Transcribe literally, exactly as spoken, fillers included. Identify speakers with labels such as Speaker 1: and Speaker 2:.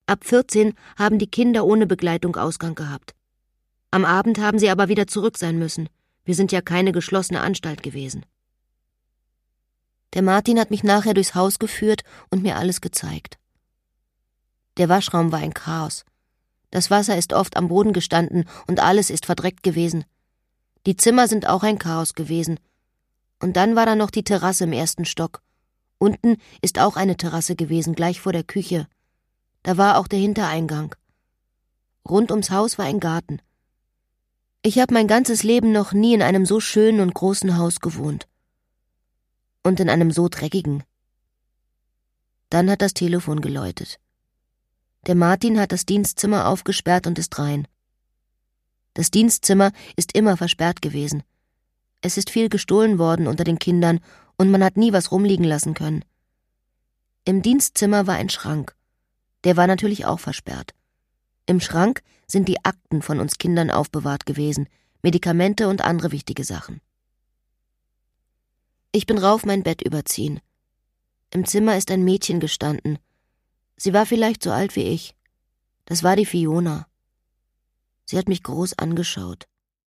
Speaker 1: Ab vierzehn haben die Kinder ohne Begleitung Ausgang gehabt. Am Abend haben sie aber wieder zurück sein müssen. Wir sind ja keine geschlossene Anstalt gewesen. Der Martin hat mich nachher durchs Haus geführt und mir alles gezeigt. Der Waschraum war ein Chaos. Das Wasser ist oft am Boden gestanden und alles ist verdreckt gewesen. Die Zimmer sind auch ein Chaos gewesen. Und dann war da noch die Terrasse im ersten Stock. Unten ist auch eine Terrasse gewesen, gleich vor der Küche. Da war auch der Hintereingang. Rund ums Haus war ein Garten. Ich habe mein ganzes Leben noch nie in einem so schönen und großen Haus gewohnt. Und in einem so dreckigen. Dann hat das Telefon geläutet. Der Martin hat das Dienstzimmer aufgesperrt und ist rein. Das Dienstzimmer ist immer versperrt gewesen. Es ist viel gestohlen worden unter den Kindern und man hat nie was rumliegen lassen können. Im Dienstzimmer war ein Schrank. Der war natürlich auch versperrt. Im Schrank sind die Akten von uns Kindern aufbewahrt gewesen, Medikamente und andere wichtige Sachen. Ich bin rauf mein Bett überziehen. Im Zimmer ist ein Mädchen gestanden. Sie war vielleicht so alt wie ich. Das war die Fiona. Sie hat mich groß angeschaut.